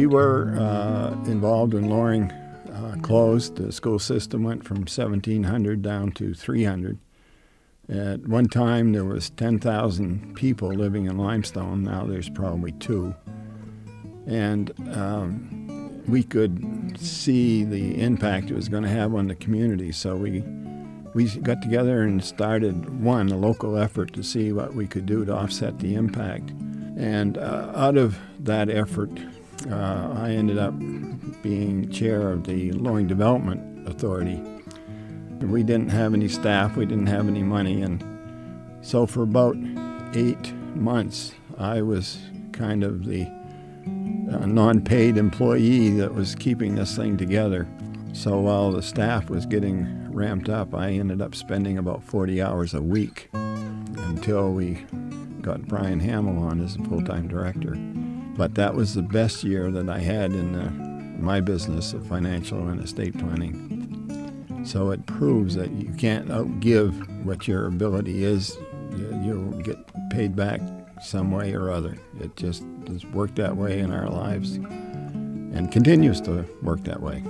We were involved in Loring closed. The school system went from 1,700 down to 300. At one time, there was 10,000 people living in Limestone. Now there's probably 2. And we could see the impact it was going to have on the community. So we got together and started, a local effort to see what we could do to offset the impact. And out of that effort, I ended up being chair of the Loring Development Authority. We didn't have any staff, we didn't have any money, and so for about 8 months, I was kind of the non-paid employee that was keeping this thing together. So while the staff was getting ramped up, I ended up spending about 40 hours a week until we got Brian Hamill on as a full-time director. But that was the best year that I had in my business of financial and estate planning. So it proves that you can't outgive what your ability is. You'll get paid back some way or other. It just has worked that way in our lives and continues to work that way.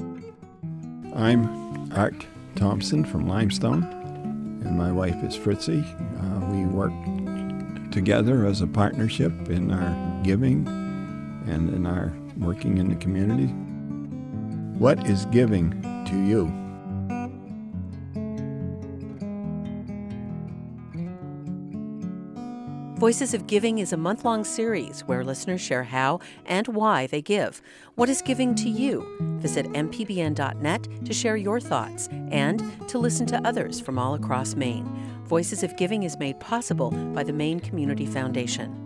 I'm Art Thompson from Limestone, and my wife is Fritzy. We work together as a partnership in our giving and in our working in the community. What is giving to you? Voices of Giving is a month-long series where listeners share how and why they give. What is giving to you? Visit mpbn.net to share your thoughts and to listen to others from all across Maine. Voices of Giving is made possible by the Maine Community Foundation.